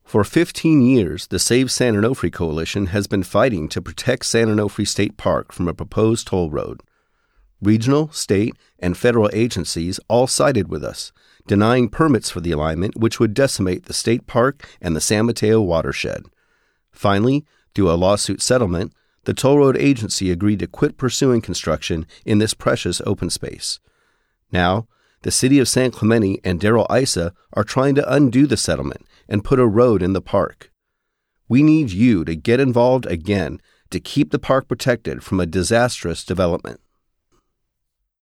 For 15 years, the Save San Onofre Coalition has been fighting to protect San Onofre State Park from a proposed toll road. Regional, state, and federal agencies all sided with us, denying permits for the alignment, which would decimate the state park and the San Mateo watershed. Finally, through a lawsuit settlement, the toll road agency agreed to quit pursuing construction in this precious open space. Now, the city of San Clemente and Darrell Issa are trying to undo the settlement and put a road in the park. We need you to get involved again to keep the park protected from a disastrous development.